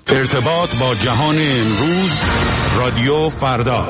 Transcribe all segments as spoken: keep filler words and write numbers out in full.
ارتباط با جهان امروز، رادیو فردا.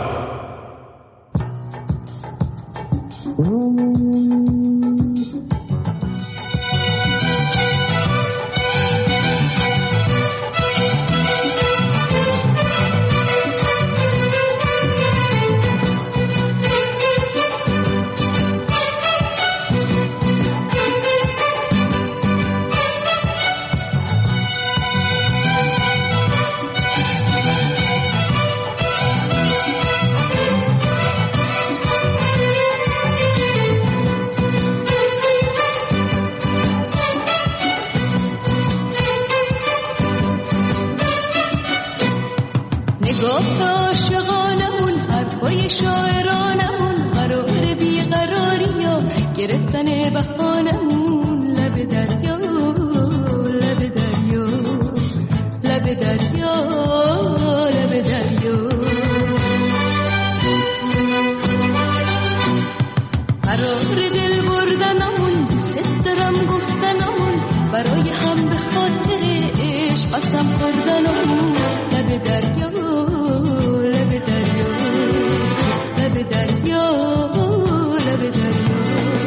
گفت عاشقانمون حرفای شاعرانمون قرار بیقراری ها گرفتن بهانمون لب دریا لب دریا لب دریا لب دریا قرار دل بردنمون دوست دارم گفتنمون برای هم به خاطر عشق قسم خوردنمون لب دریا لب دریا لب دریا لب دریا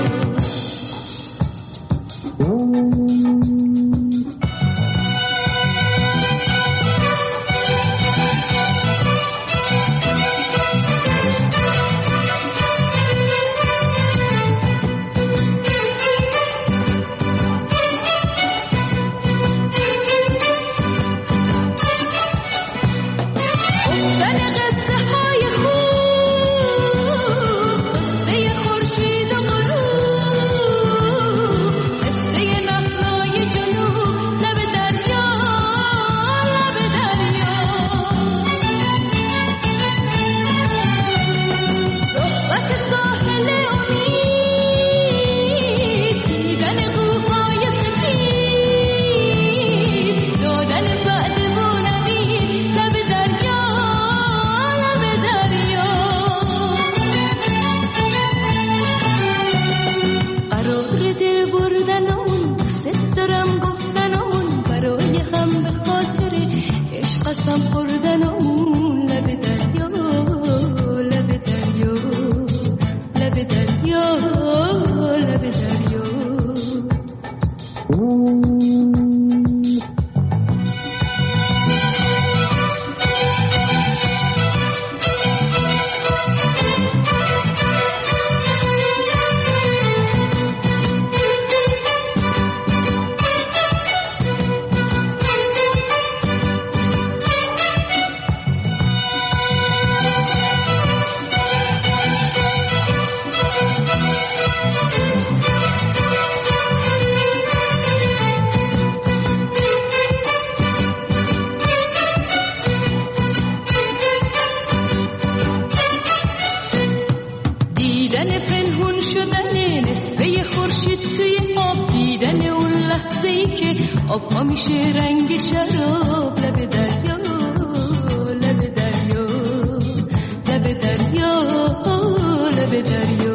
آب ها میشه رنگ شراب لب دریا لب دریا لب دریا لب دریا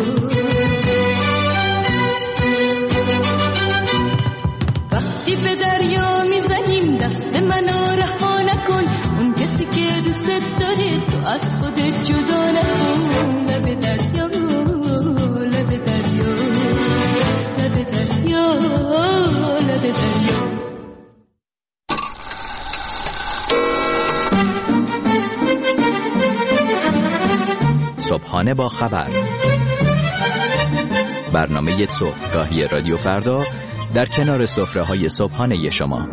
وقتی به دریا میزنیم دست منو رها نکن اون کسی که دوست داره تو از خودت جدا نکن لب دریا لب دریا لب دریا لب دریا صبحانه با خبر، برنامه صبحگاهی رادیو فردا در کنار سفره‌های صبحانه شما.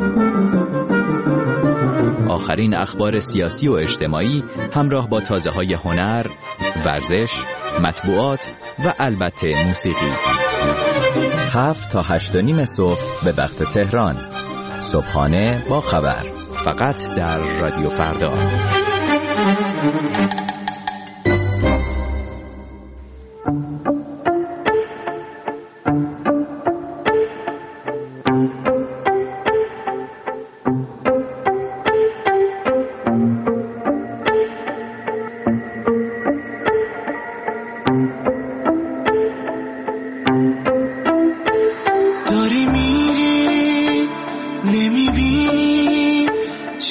آخرین اخبار سیاسی و اجتماعی همراه با تازه‌های هنر، ورزش، مطبوعات و البته موسیقی. هفت تا هشت و نیم صبح به وقت تهران. صبحانه با خبر، فقط در رادیو فردا.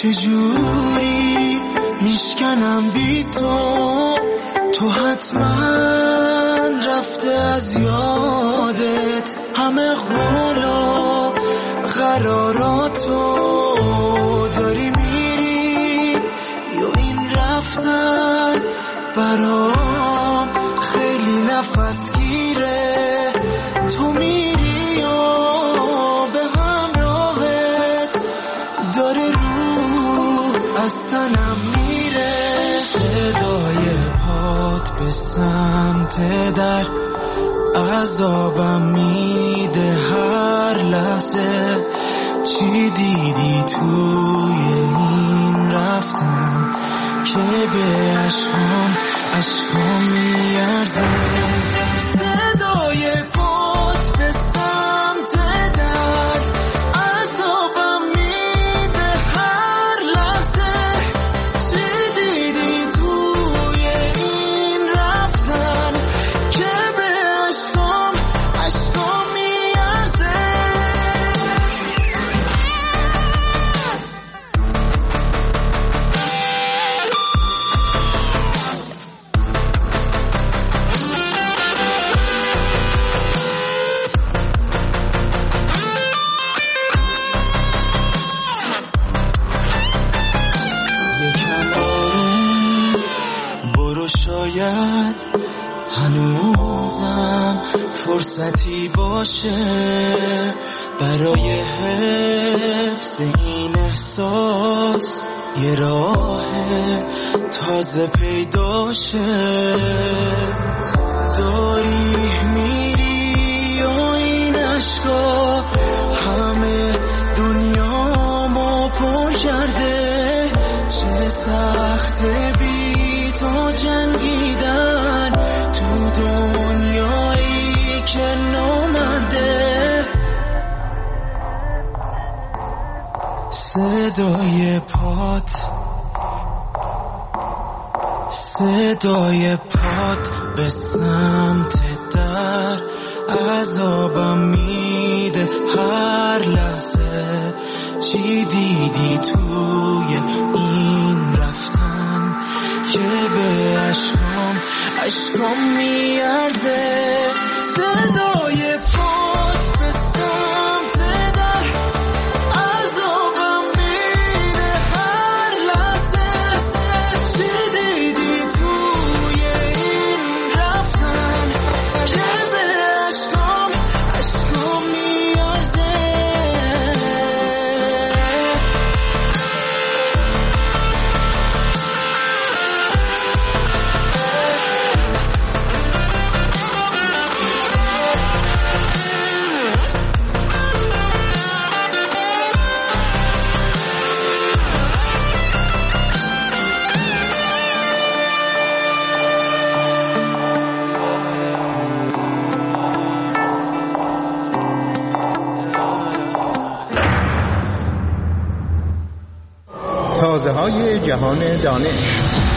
چجوری میشکنم بی تو، تو حتما رفته از یادت همه قولا قراراتو داری میری یا این رفتن برام خیلی نفس گیره، تو میری یا به همراهت داره روح از تنم میره، صدای پات به سمت در عذابم میده هر لحظه، چی دیدی توی این رفتن که به عشقام عشقام میارزه، صدای پات به سمت در عذابم میده هر لحظه، چی دیدی توی این رفتن که به عشقام عشقام میارزه. شاید هنوزم فرصتی باشه برای حفظ این احساس، یه راه تازه پیدا شه، داری میری و این عشقا همه دنیامو پر کرده، چه سخته بی تو جنگیدن تو دنیایی که نامرده، صدای پات صدای پات به سمت در عذابم میده هر لحظه، چی دیدی توی این رفتن که به عشقام عشقام میارزه، صدای پات به سمت در عذابم میده هر لحظه، چی دیدی توی این رفتن که به عشقام عشقام میارزه. تازه های جهان دانش.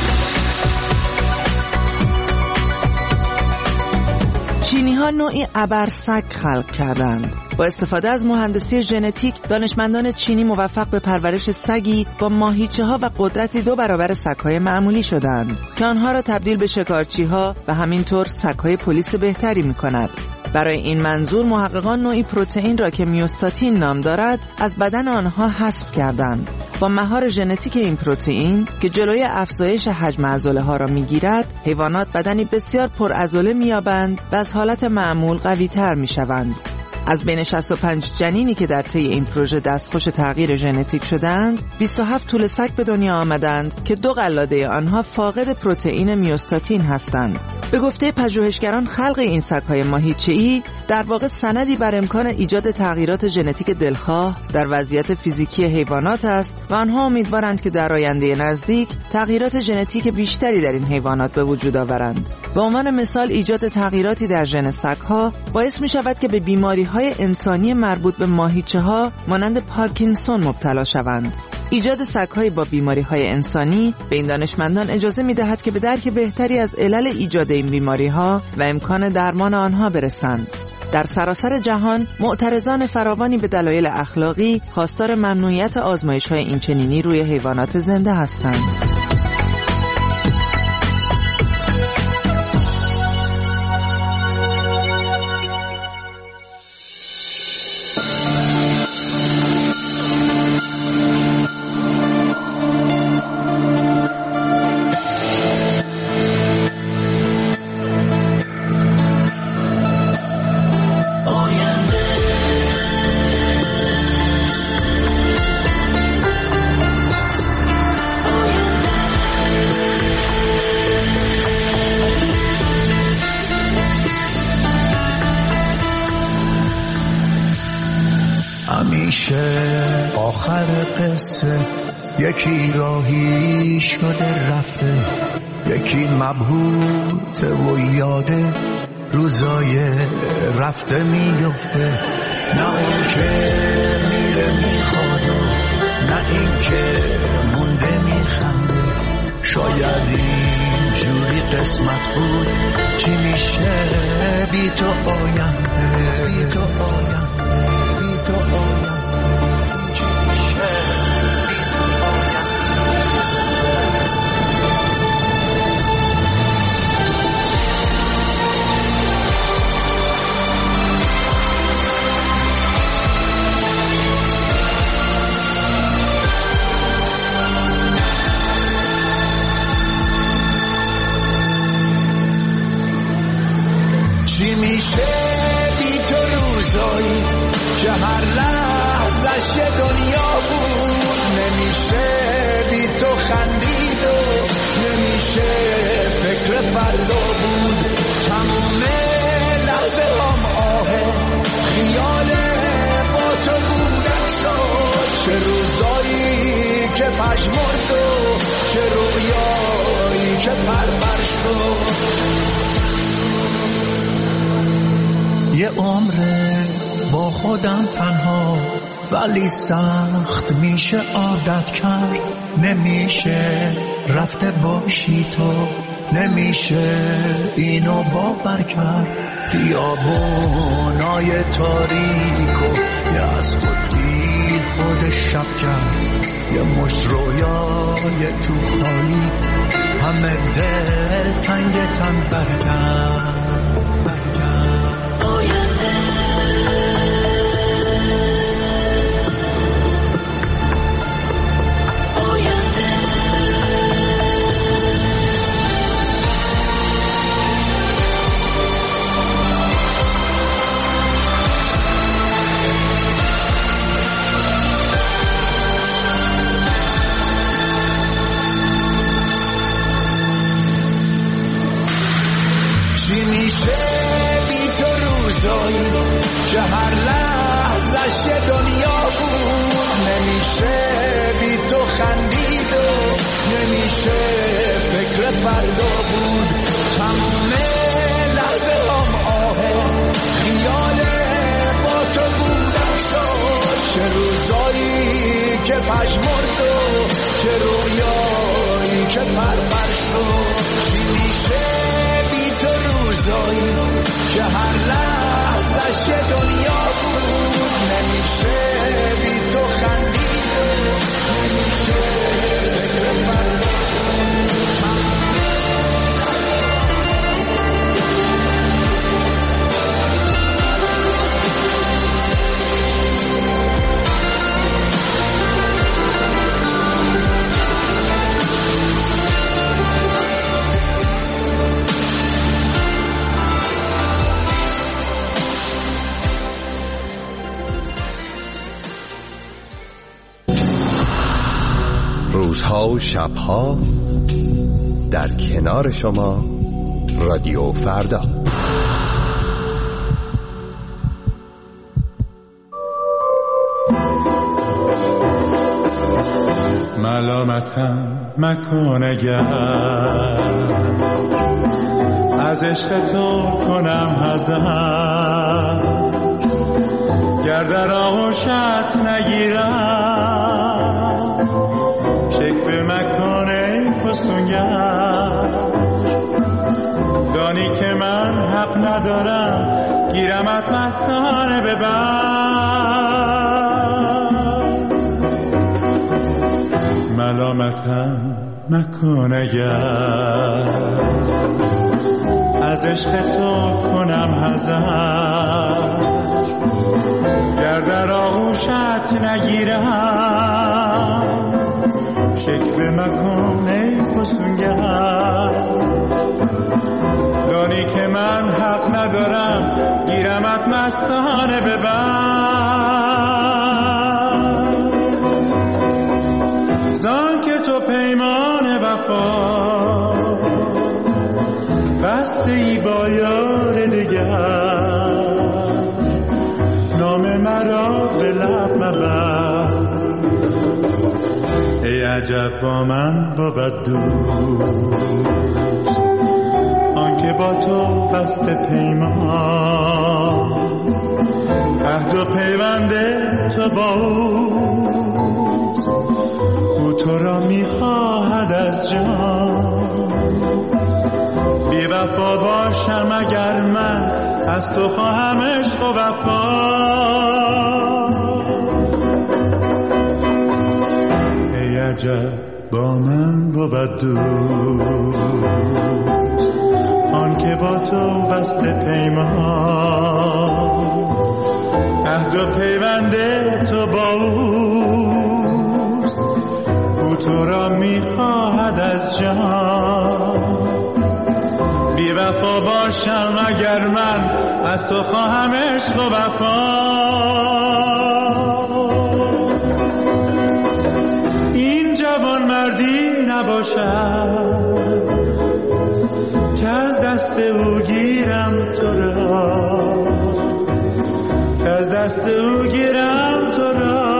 چینی ها نوعی ابرسگ خلق کردند. با استفاده از مهندسی ژنتیک، دانشمندان چینی موفق به پرورش سگی با ماهیچه ها و قدرتی دو برابر سگ‌های معمولی شدند که آنها را تبدیل به شکارچی ها و همینطور سگ‌های پلیس بهتری می‌کند. برای این منظور محققان نوعی پروتئین را که میوستاتین نام دارد از بدن آنها حذف کردند. با مهار ژنتیک این پروتئین که جلوی افزایش حجم عضله ها را میگیرد، حیوانات بدنی بسیار پر عضله میابند و از حالت معمول قوی تر میشوند. از بین شصت و پنج جنینی که در طی این پروژه دستخوش تغییر ژنتیک شدند، بیست و هفت توله سگ به دنیا آمدند که دو قلاده آنها فاقد پروتئین میوستاتین هستند. به گفته پژوهشگران، خلق این سگ‌های ماهیچه‌ای در واقع سندی بر امکان ایجاد تغییرات ژنتیک دلخواه در وضعیت فیزیکی حیوانات است و آنها امیدوارند که در آینده نزدیک تغییرات ژنتیک بیشتری در این حیوانات به وجود آورند. به عنوان مثال، ایجاد تغییراتی در ژن سگ‌ها باعث می‌شود که به بیماری‌های انسانی مربوط به ماهیچه‌ها مانند پارکینسون مبتلا شوند. ایجاد سگ‌های با بیماری‌های انسانی به این دانشمندان اجازه می‌دهد که به درک بهتری از علل ایجاد این بیماری‌ها و امکان درمان آنها برسند. در سراسر جهان معترضان فراوانی به دلایل اخلاقی خواستار ممنوعیت آزمایش‌های اینچنینی روی حیوانات زنده هستند. آخر قصه یکی راهی شده رفته، یکی مبهوته و یاده روزای رفته میفته. نه اون که میره میخواد، نه این که مونده میخنده. شاید این جوری قسمت بود، چی میشه بی تو آینده، بی تو آینده، بی تو آینده. چی میشه بی تو روزایی که هر لحظش یه دنیا بود؟ نمیشه بی تو خندید و نمیشه فکر فردا بود. تموم لحظه هم آهه خیال با تو بودن شد. چه روزایی که پشمرد و چه رویایی که پرپر شد. یه عمره با خودم تنها، ولی سخت میشه عادت کرد. نمیشه رفته باشی تو، نمیشه اینو باور کرد. خیابونای تاریکو یه از خود بی خود شب کرد. یه مشت رویای تو خالی همه دل تنگ تن برگرد. که هر لحظش یه دنیا بود؟ نمیشه بی تو خندید و نمیشه فکر فردا بود. تموم لحظه هم آهه خیال با تو بودن شد. چه روزایی که پشمرد و چه رویایی که پرپر شد. چی میشه بی تو روزایی که هر لحظش یه دنیا بود؟ نمیشه بی تو خندید و نمیشه فکر فردا. روزها و شبها در کنار شما رادیو فردا. ملامتم مکن اگر از عشق تو کنم حذر، گر در آغوشت نگیرم شکوه مکن ای فسونگر. دانی که من حق ندارم گیرمت ملامتم مکن اگر از عشق تو کنم حذر گر در آغوشت نگیرم شکوه مکن ای فسونگر دانی که من حق ندارم گیرمت مستانه ببر زان که تو پیمان وفا بسته ای با یار دگر نام مرا به لب مبر ای عجب با من بود دوست آنکه با تو بسته پیمان عهد و پیوند تو با اوست او تو را میخواهد از جان بی وفا باشم اگر من از تو خواهم عشق و وفا ای عجب با من بود دوست آن که با تو بسته پیمان عهد و پیوند تو با اوست او تو را میخواهد از جان بی وفا باشم اگر من از تو خواهم عشق و وفا این جوان مردی نباشد که از دست او گیرم تو را که از دست او گیرم تو را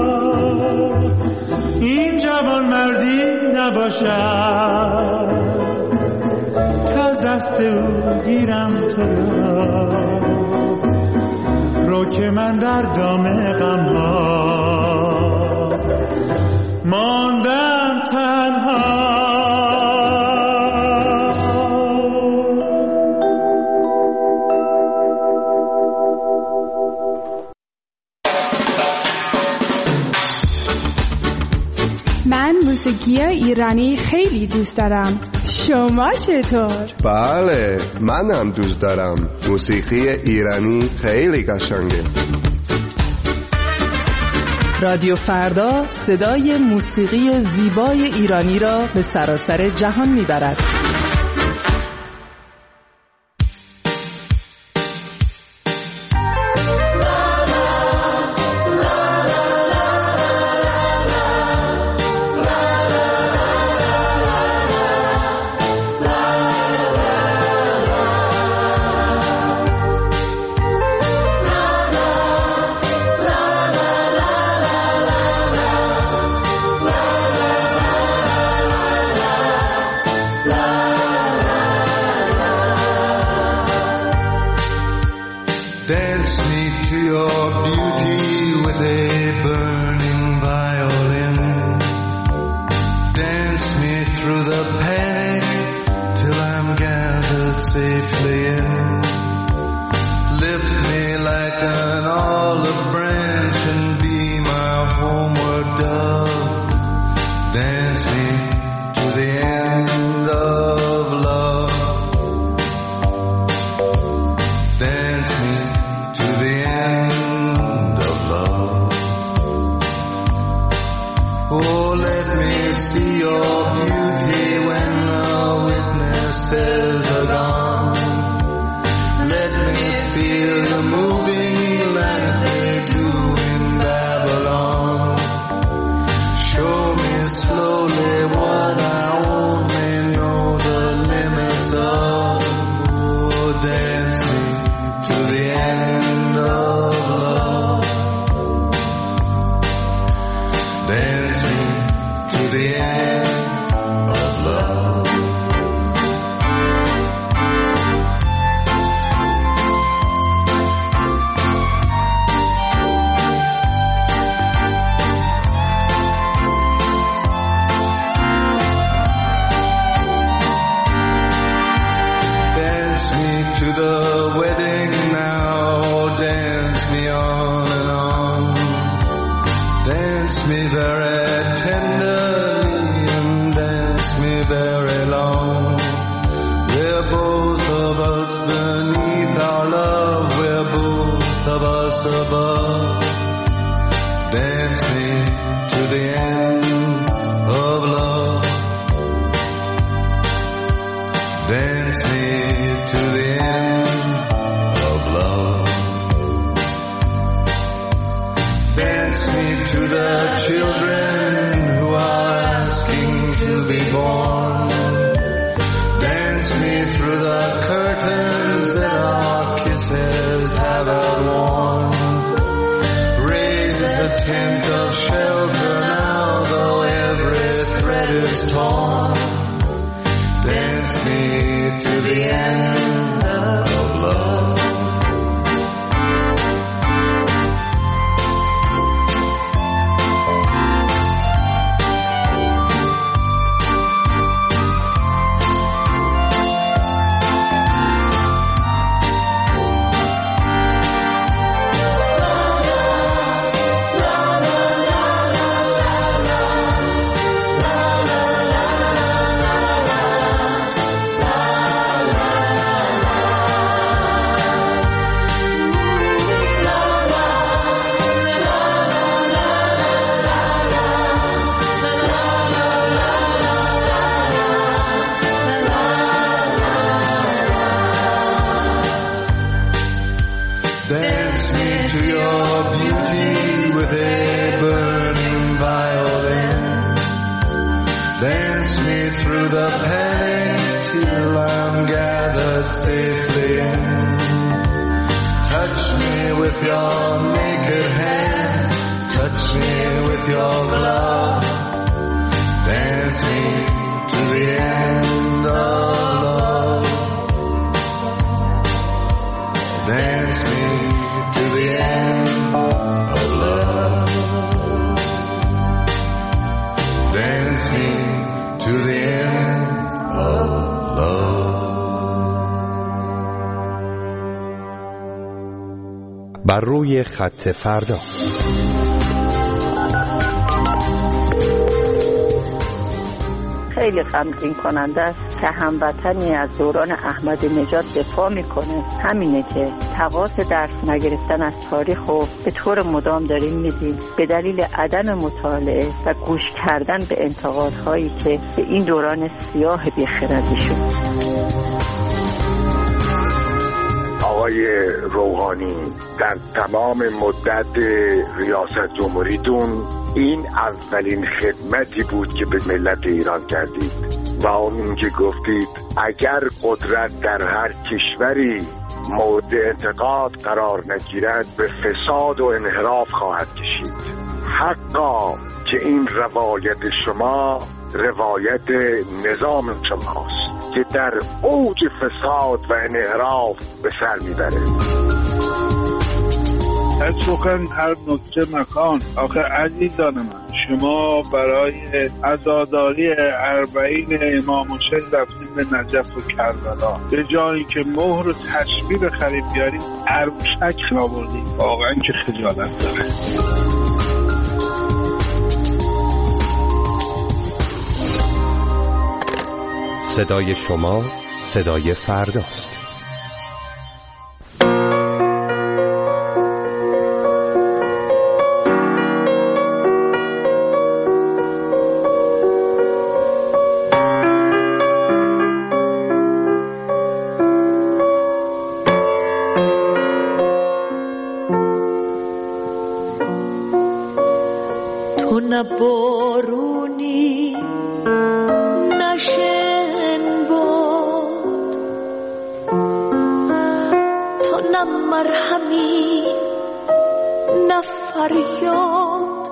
این جوان مردی نباشد که از دست او گیرم تو را رو که من در دام غم‌ها ماندم تنها موسیقی ایرانی خیلی دوست دارم. شما چطور؟ بله، منم دوست دارم. موسیقی ایرانی خیلی قشنگه. رادیو فردا صدای موسیقی زیبای ایرانی را به سراسر جهان میبرد. Dance me very tender stars above. Dance me to the end of love. Dance me to the end of love. Dance me to the children who are asking to be born. Dance me through the curtains that our kisses have outworn. Raise a tent of shelter now, though every thread is torn. Dance me to the end of love. Dance me to your beauty with a burning violin. Dance me through the panic till I'm gathered safely in. Touch me with your naked hand. Touch me with your glove. Dance me to the end of love. Dance me to the end of love. Dance me to the end of love. بر روی خط فردا. خیلی غمگین کننده است که هموطنی از دوران احمدی نژاد دفاع میکنه. همینه که تقاص درس نگرفتن از تاریخ رو به طور مدام داریم میدیم به دلیل عدم مطالعه و گوش کردن به انتقادهایی که به این دوران سیاه بیخردی شد. آقای روحانی در تمام مدت ریاست جمهوریتون این اولین خدمتی بود که به ملت ایران کردید و اون که گفتید اگر قدرت در هر کشوری مورد انتقاد قرار نگیرد به فساد و انحراف خواهد کشید. حقا که این روایت شما روایت نظام شماست که در اوج فساد و انحراف به سر میبره. از سخن هر نکته مکان. آخه عزیزان من، شما برای عزاداری اربعین امام حسین رفتیم به نجف و کربلا، به جایی که مهر و تشبیه بخریم بیاریم عروشک را بردیم. واقعا که خجالت داره. صدای شما صدای فرداست. تو نه بارونی نشن باد، تو نه مرهمی نه فریاد،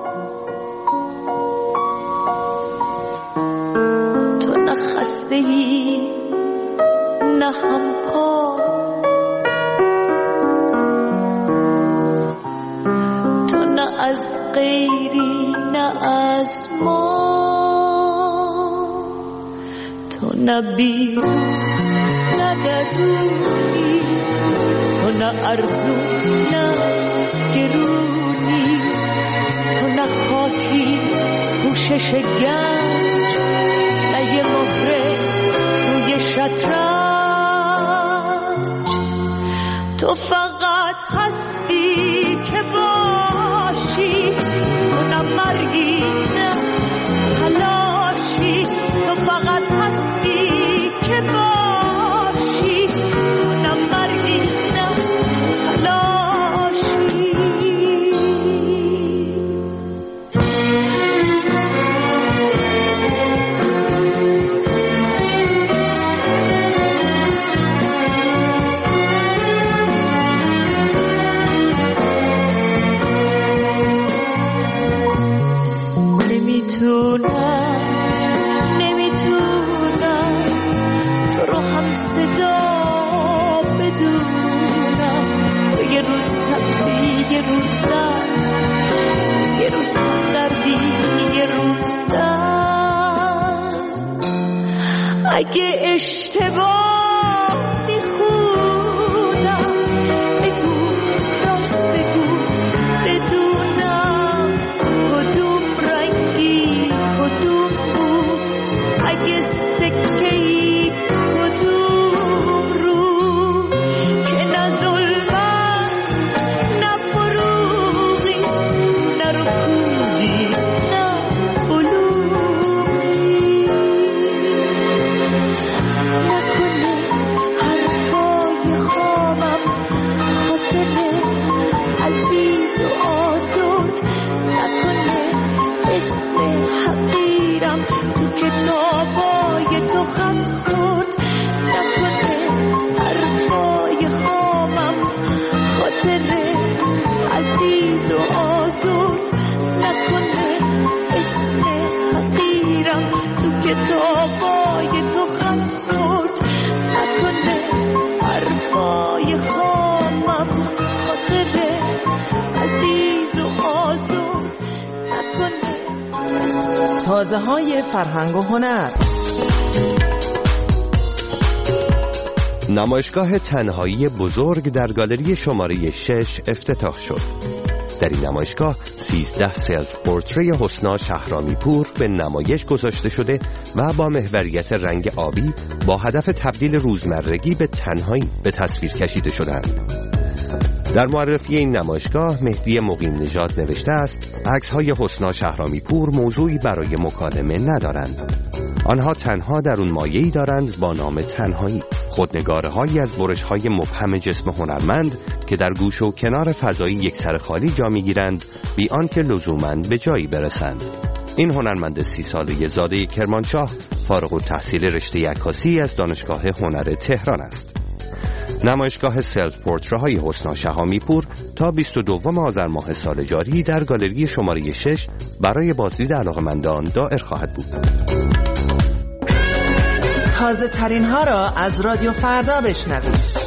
تو نه خسته‌ای نه همکار، تو نه از غیری نه از ما، تو نه بیرون نه درونی، تو نه ارزو نه گرونی، تو نه خاکی پوشش گنج نه یه مهره روی شطرنج، تو فقط هستی که باشی، تو نه مرگی نه تلاشی، تو فقط هستی که باشی، تو نه مرگی نه تلاشی. نمیتونم نمیتونم تو رو هم صدا بدونم، تو یه روز سبزی یه روز زن، یه روز دردی یه روز دن. اگه اشتباه میخونم بگو، راست بگو بدونم کدوم رنگی کدوم بود، اگه سکه‌ای کدوم رو، که نه ظلمت نه فروغی نه رکودی نه بلوغی. نکنه حرفای خامم خاطر عزیز و آزرد، نکنه اسم حقیرم تو کتابای تو خط خورد، نکنه حرفای خامم خاطر عزیز و آزرد، نکنه اسم حقیرم تو کتابای تو خط خورد، نکنه حرفای خامم خاطر عزیز و آزرد، نکنه. تازه های فرهنگ و هنر. نمایشگاه تنهایی بزرگ در گالری شماره شش افتتاح شد. در این نمایشگاه سیزده سلف پورتری حسنا شهرامی پور به نمایش گذاشته شده و با محوریت رنگ آبی با هدف تبدیل روزمرگی به تنهایی به تصویر کشیده شدند. در معرفی این نمایشگاه مهدی مقیم نژاد نوشته است: عکس‌های حسنا شهرامی پور موضوعی برای مکالمه ندارند. آنها تنها در اون مایه‌ای دارند با نام تنهایی، خودنگاره‌هایی از برش‌های مبهم جسم هنرمند که در گوش و کنار فضایی یک سر خالی جا می‌گیرند بی آنکه لزوماً به جایی برسند. این هنرمند سی ساله زاده کرمانشاه فارغ التحصیل رشته عکاسی از دانشگاه هنر تهران است. نمایشگاه سلف پورترهای حسنا شهرامی پور تا بیست و دوم آذر ماه سال جاری در گالری شماره شش برای بازدید علاقه‌مندان دایر خواهد بود. تازه ترین ها را از رادیو فردا بشنوید.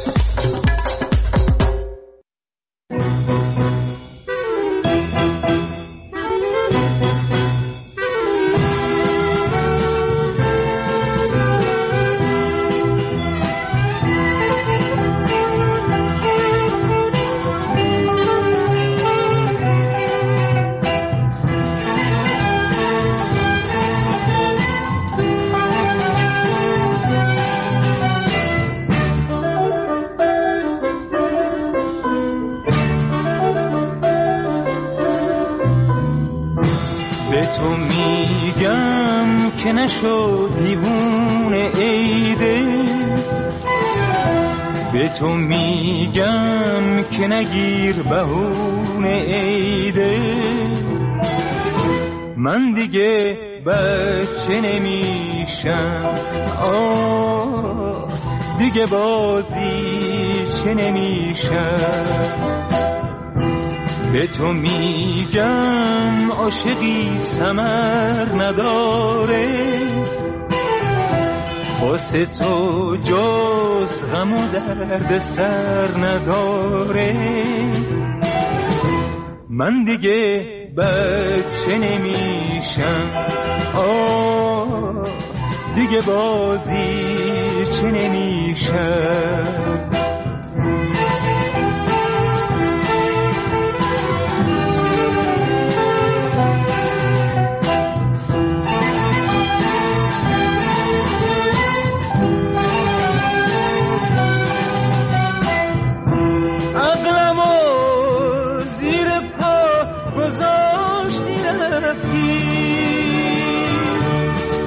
نشد دیوونه ایده، به تو میگم که نگیر بهونه ایده. من دیگه بچه نمیشم، آه دیگه بازی چه نمیشم. به تو میگم عاشقی ثمر نداره، واسه تو جز غم و درد سر نداره. من دیگه بچه نمیشم، آه دیگه بازی چه نمیشم.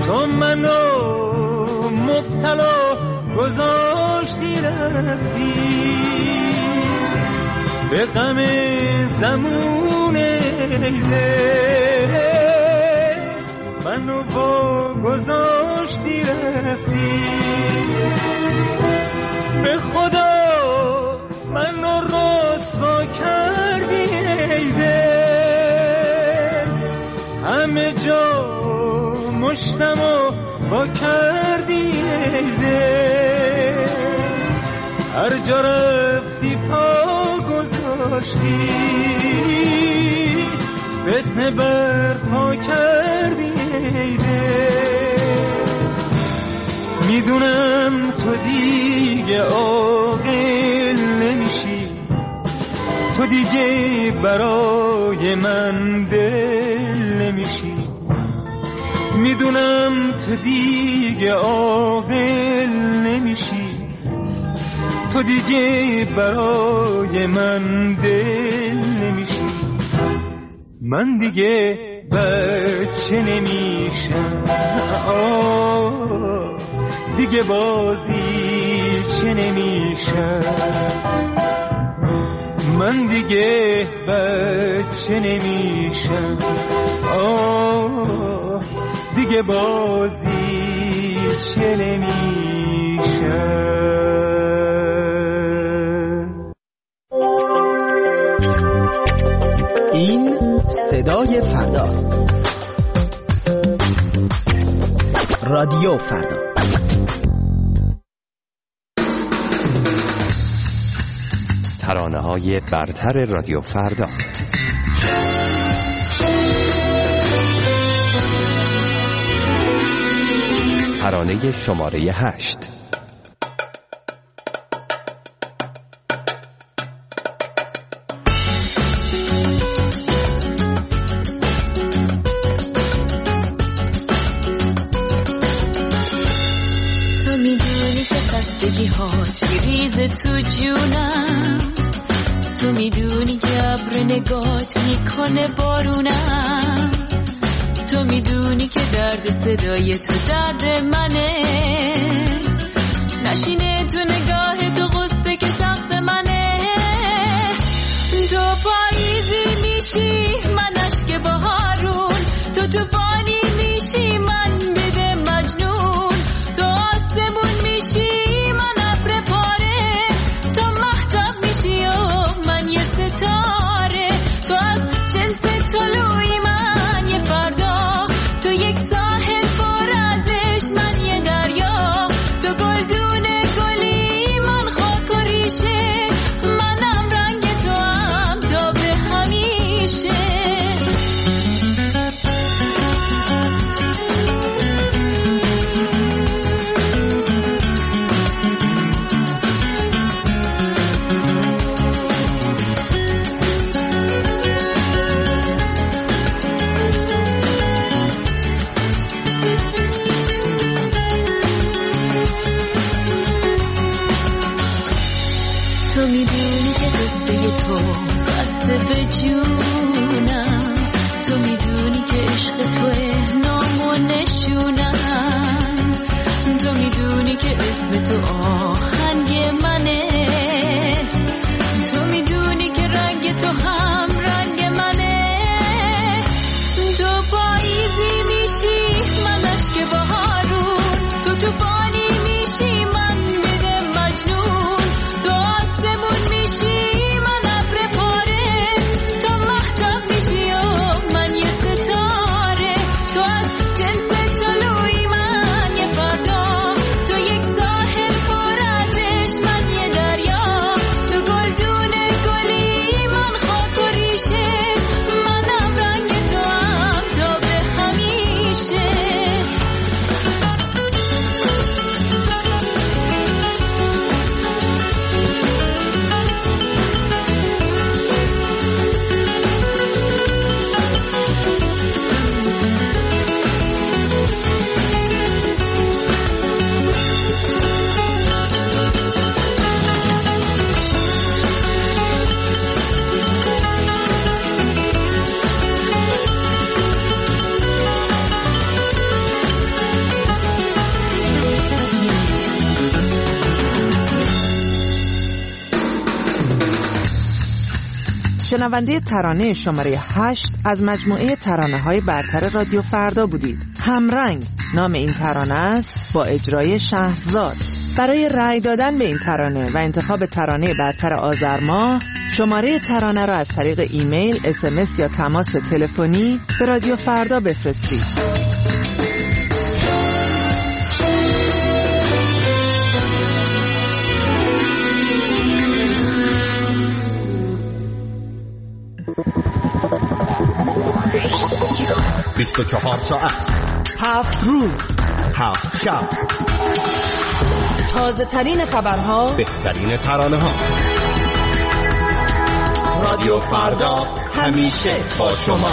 تو منو مبتلا گذاشتی رفتی به غم زمون ایله منو با گذاشتی رفتی به خدا منو رسوا کردی ایده همه جا مشتمو با کردی ایده هر جا رفتی پا گذاشتی فتنه برپا کردی ایده میدونم تو دیگه عاقل نمیشی تو دیگه برای من دل نمیشی میدونم تو دیگه عاقل نمیشی تو دیگه برای من دل نمیشی من دیگه بچه نمیشم آه دیگه بازی چه نمیشم من دیگه بچه نمیشم آه دیگه بازی چه نمیشم این صدای فرداست. رادیو فردا. ترانه های برتر رادیو فردا. ترانه شماره هشت. تو جونم تو میدونی جبر نگات میکنه بارونم تو میدونی که درد صدای تو درد منه نشینه تو نگاه تو غصه که سخت منه تو پاییزی میشی من اشک بهارون تو توفانی میشی من بده مجنون تو آسمون میشی تو از جنس طلوعی من یه فردا تو یک ساحل پر ازش من یه دریا تو گلدون گلی من خاک و ریشه منم رنگ تو هم تا به همیشه شنونده ترانه شماره هشت از مجموعه ترانه های برتر رادیو فردا بودید. همرنگ نام این ترانه است با اجرای شهرزاد. برای رأی دادن به این ترانه و انتخاب ترانه برتر آذر ماه، شماره ترانه را از طریق ایمیل، اس ام اس یا تماس تلفنی به رادیو فردا بفرستید. بیست و چهار ساعت، هفت روز، هفت شب، تازه ترین خبرها، بهترین ترانه ها. رادیو فردا همیشه با شما.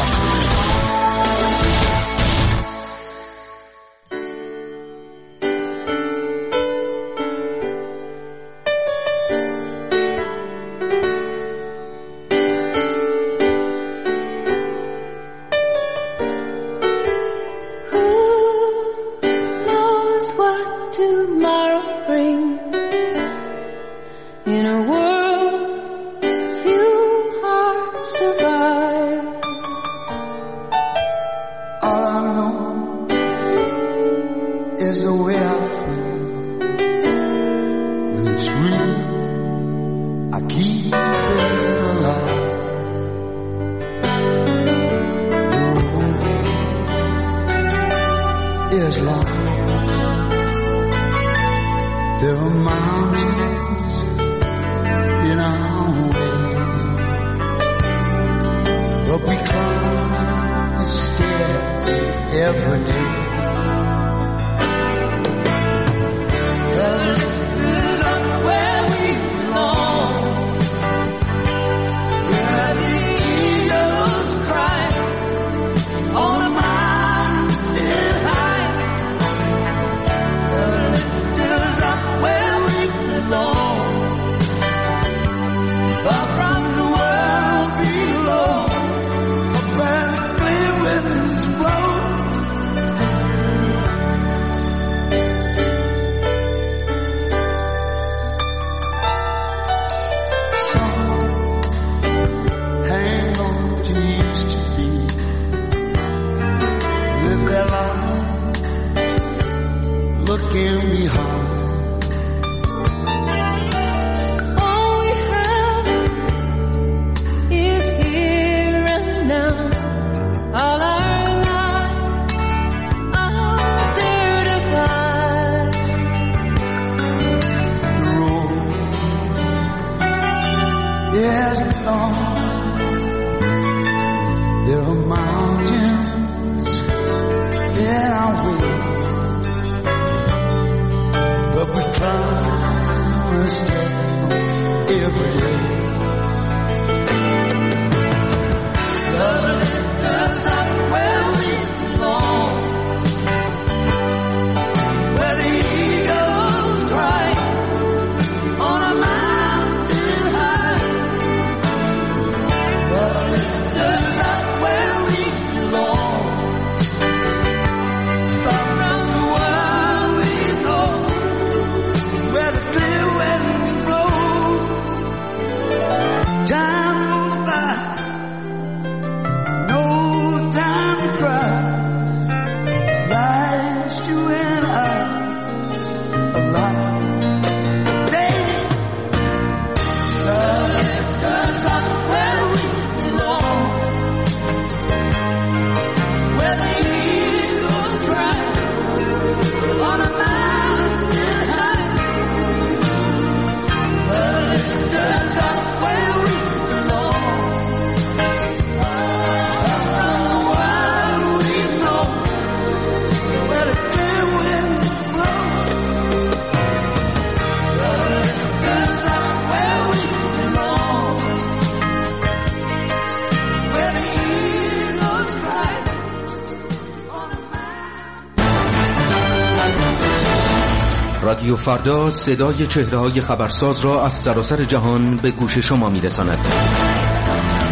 رادیو فردا صدای چهره‌های خبرساز را از سراسر جهان به گوش شما می‌رساند.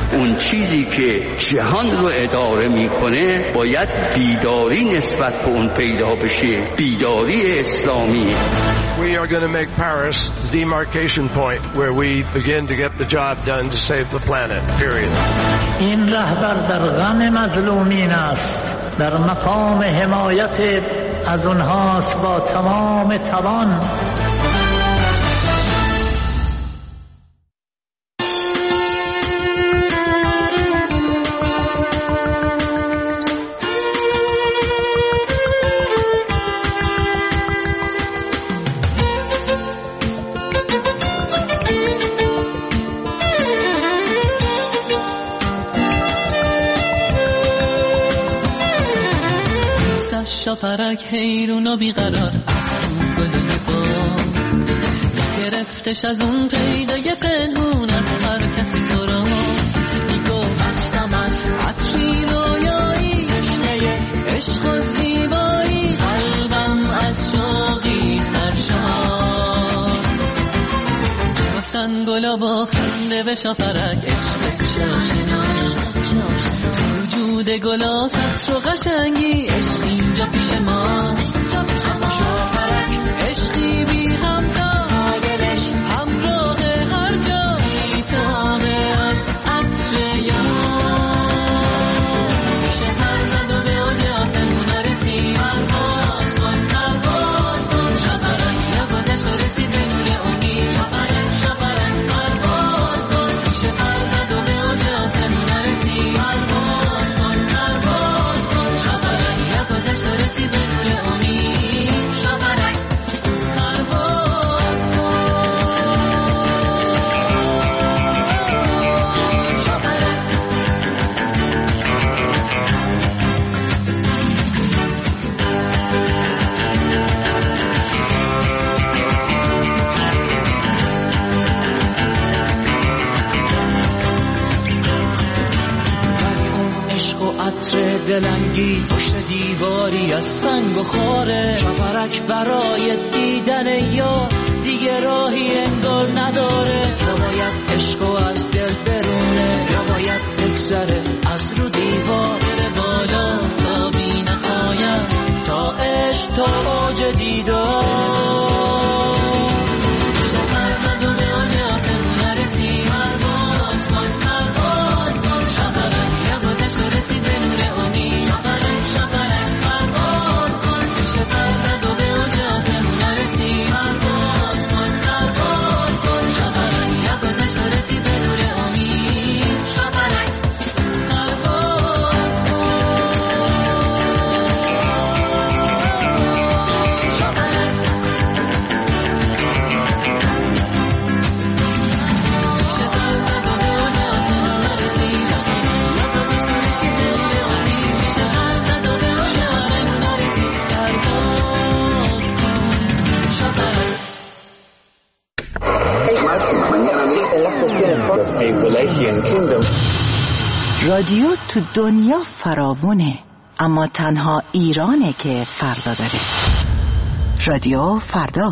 اون چیزی که جهان رو اداره میکنه باید بیداری نسبت به اون پیدا بشه، بیداری اسلامی. We are going to make Paris the demarcation point where we begin to get the job done to save the planet, period. این رهبر در غم مظلومین است، در مقام حمایت از اونهاست با تمام توان. شاپرک حیرون و بیقرار از اون گلای با گرفتش از اون پیدای پنهون از هر کسی سرا میگو بستم از عطری رویایی تشنه عشق و زیبایی قلبم از شوقی سرشار گفتن گلا با خنده به شاپرک عشق شاشناش وجود گلا سطر و قشنگی عشق اینجا پیش ماست شاپرک عشقی بی همتا دلش همراه هر جایی تابه از عطر یار میشه پرزد و به اوج آسمون رسی پرواز کن پرواز کن شاپرک یا گذشت و رسید به نور امید شاپرک شاپرک پرواز کن میشه پرزد و به اوج آسمون رسی پرواز دلانگیز پشت دیواری از سنگ و خاره شاپرک برای دیدن یار دیگه راهی انگار نداره یا باید عشقو از دل برونه یا باید بگذره از رو دیوار بره بالا تا بی نهایت تا عشق تا اوج دیدار رادیو تو دنیا فراوونه، اما تنها ایرانه که فردا داره. رادیو فردا.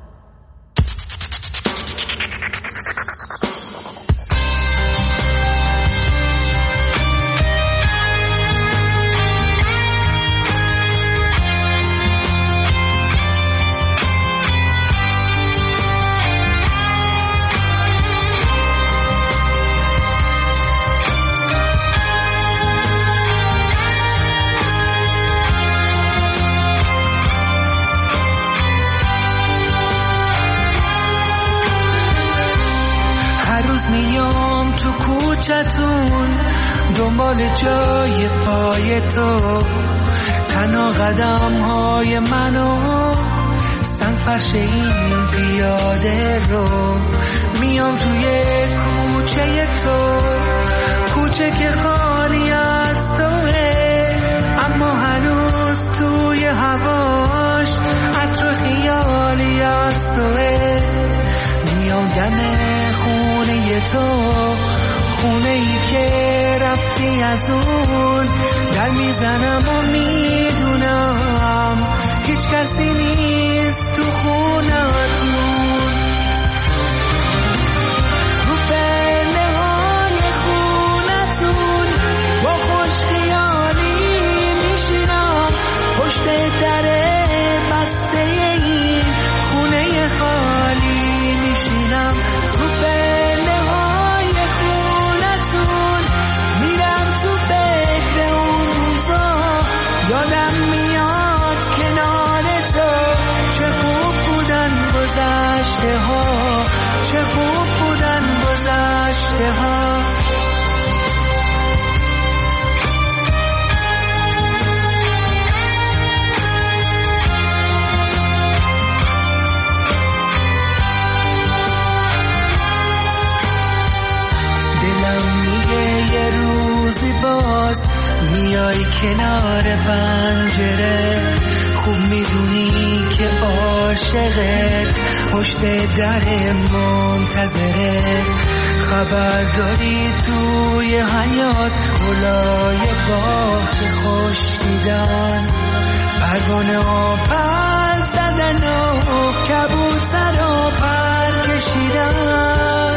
دنبال جای پای تو تنها قدم های منو سنگ فرش این پیاده رو میام توی کوچه تو، کوچه که خالی از توه اما هنوز توی هواش عطر خیالی از توه. میام دم خونه تو، خونه ای که رفتی از اون، در میزنم و میدونم هیچ کسی نیست تو خونتون. رو پله های خونتون کنار پنجره، خوب میدونی که عاشقت پشت در منتظره. خبر داری توی حیات گلای باغ چه خوش دیدن، پروانه ها پر زدن و کبوتر ها پر کشیدن.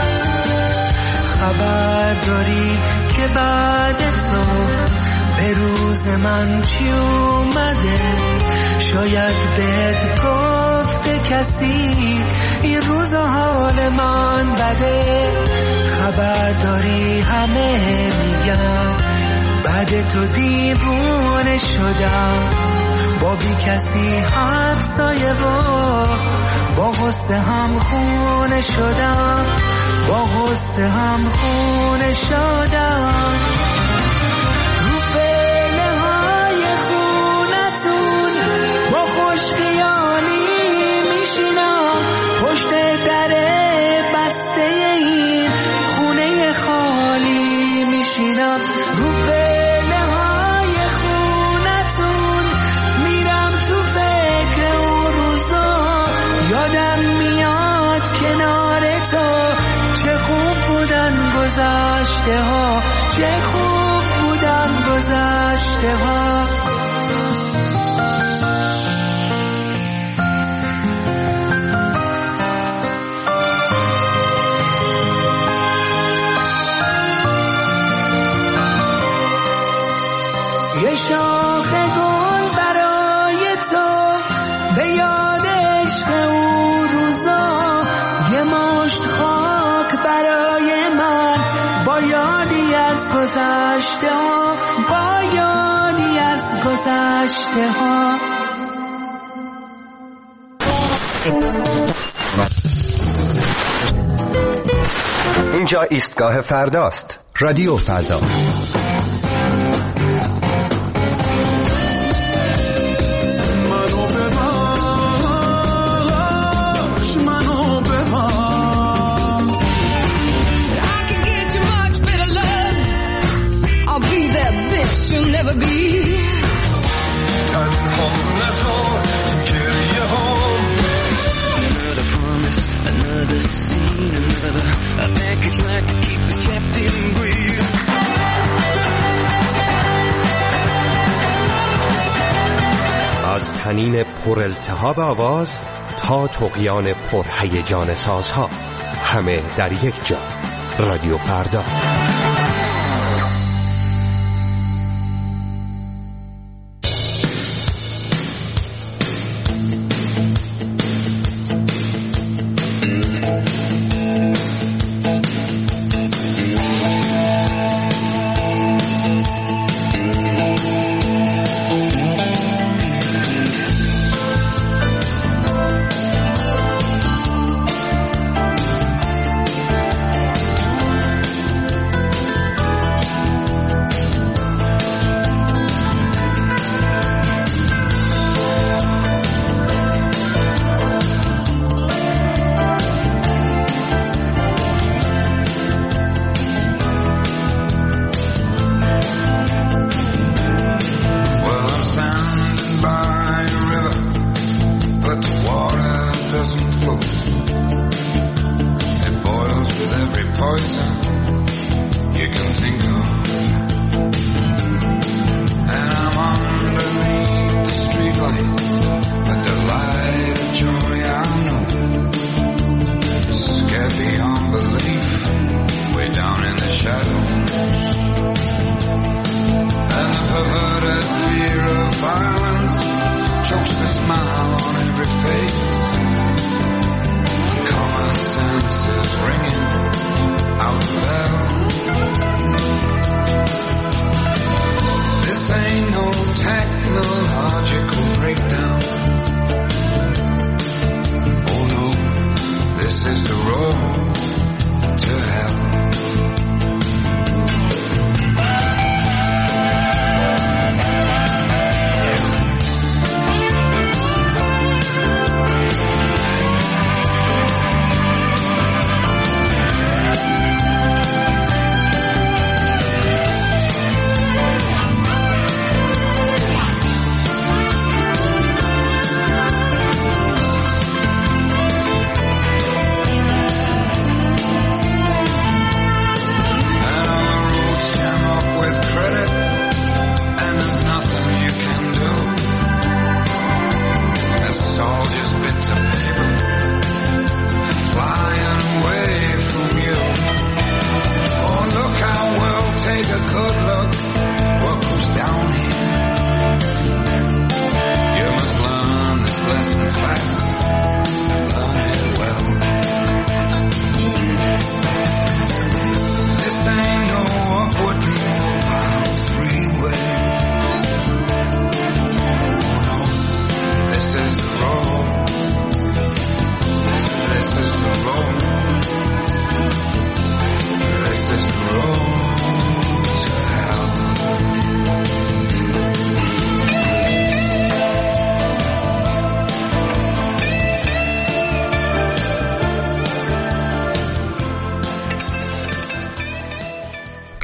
خبر داری که بعد تو به روز من چی اومده، شاید بهت گفته کسی این روز حال من بده. خبر داری همه میگن بعد تو دیوونه شدم، با بی کسی همسایه و با غصه هم خونه شدم، با غصه هم خونه شدم. رو پله های خونتون با خوش خیالی میشینم، پشت در بسته این خونه خالی میشینم. رو پله های خونتون میرم تو فکر اون روزا، یادم میاد کنار تو چه خوب بودن گذشته ها، چه خوب بودن گذشته ها. یه شاخ گل برای تو به یاد عشق اون روزا، یه مشت خاک برای من با یادی از گذشته ها، با یادی از گذشته ها. اینجا ایستگاه فرداست. رادیو فردا. از تنین پر التهاب آواز تا طغیان پر هیجان سازها، همه در یک جا. رادیو فردا.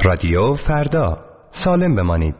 رادیو فردا، سالم بمانید.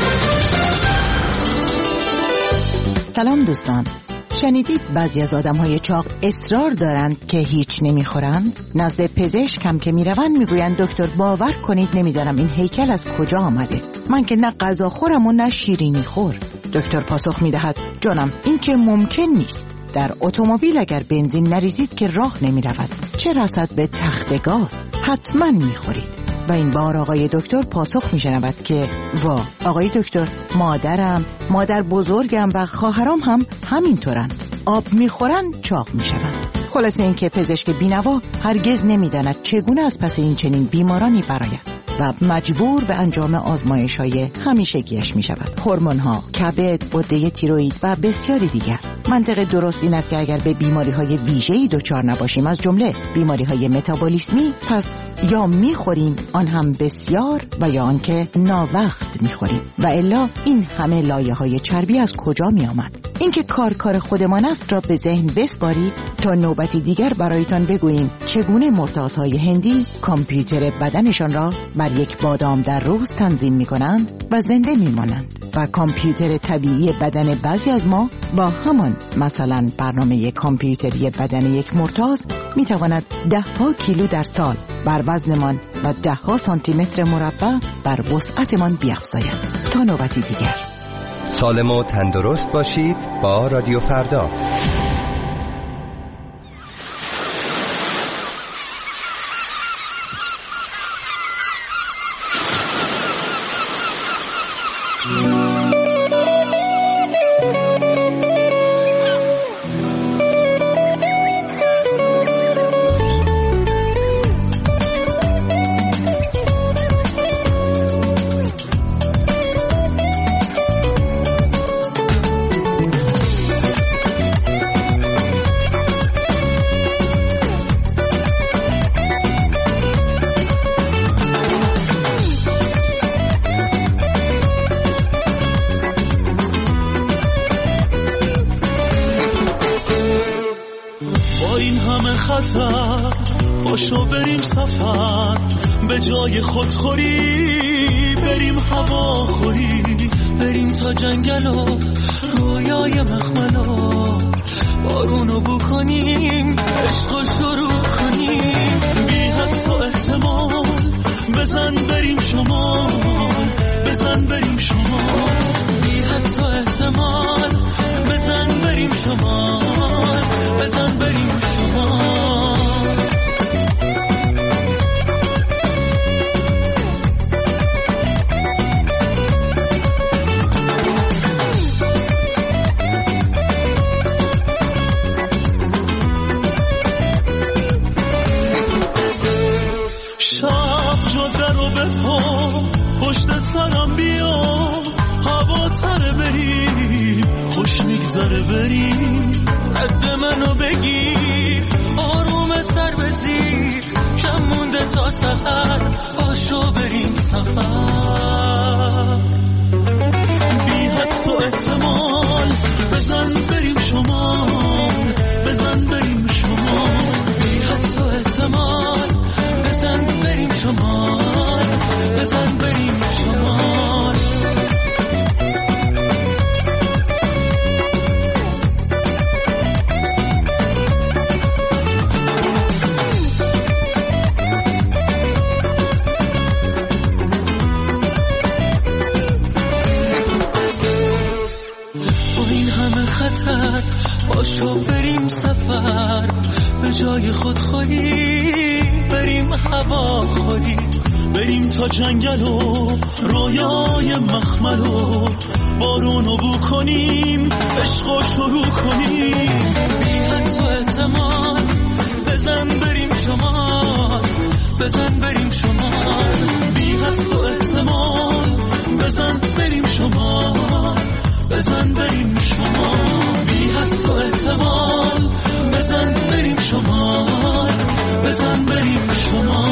سلام دوستان، شنیدید بعضی از آدم‌های چاق اصرار دارند که هیچ نمیخورند؟ نزد پزشک هم که میروند میگویند دکتر باور کنید نمیدانم این هیکل از کجا آمده، من که نه غذا خورم و نه شیرینی خور. دکتر پاسخ میدهد جانم این که ممکن نیست. در اتومبیل اگر بنزین نریزید که راه نمیرود، چه رسد به تخت گاز؟ حتما میخورید. و این بار آقای دکتر پاسخ میشنود که وا آقای دکتر، مادرم، مادر بزرگم و خواهرام هم همینطورن، آب میخورن چاق میشوند. خلاصه این که پزشک بینوا هرگز نمیداند چگونه از پس این چنین بیمارانی برآید و مجبور به انجام آزمایش‌های همیشگیش میشود. هورمون‌ها، کبد، غده تیروئید و بسیاری دیگر. منطق درست این است که اگر به بیماری‌های ویژه‌ای دچار نباشیم، از جمله بیماری‌های متابولیسمی، پس یا می‌خوریم آن هم بسیار و یا آنکه ناوقت می‌خوریم و الا این همه لایه‌های چربی از کجا می‌آمد؟ اینکه کار کار خودمان است را به ذهن بسپارید تا نوبتی دیگر برایتان بگوییم چگونه مرتازهای هندی کامپیوتر بدنشان را بر یک بادام در روز تنظیم می‌کنند و زنده می‌مانند و کامپیوتر طبیعی بدن بعضی از ما با همان مثلا برنامه کامپیوتری بدن یک مرتاز می‌تواند ده ها کیلو در سال بر وزنمان و ده ها سانتی متر مربع بر وسعتمان بیفزاید. تا نوبتی دیگر، سالم و تندرست باشید با رادیو فردا. پاشو بریم سفر، به جای خودخوری بریم هواخوری، بریم تا جنگل و رویای مخملو، بارونو بو کنیم، عشقو شروع کنیم، بی حدس و احتمال بزن بریم شمال، بزن بریم شمال، بی حدس و احتمال بزن بریم شمال، بزن بریم شمال. پشت سرم بیا هوا تره بریم، خوش میگذره بریم، قد منو بگیر، آروم سر بزیر، کم مونده تا سفر، پاشو بریم سفر، بی حدس و احتمال بزن بریم شمال، بزن بریم شمال، بی حدس و احتمال بزن بریم شمال، بزن بریم شمال. با این همه خطر پاشو بریم سفر، به جای خودخوری بریم هواخوری، بریم تا جنگل و رویای مخمل و بارونو بو کنیم، عشقو شروع کنیم، بی حدس و احتمال بزن بریم شمال، بزن بریم شمال، بی حدس و احتمال بزن بریم شمال، بزن بریم شمال، بی حدس و احتمال بزن بریم شمال، بزن بریم شمال.